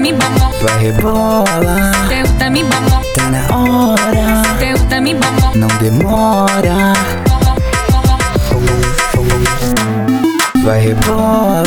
me vamos. Vai rebola, Se te gusta me vamos. tá na hora, Se te gusta me vamos. não demora. Vai rebola,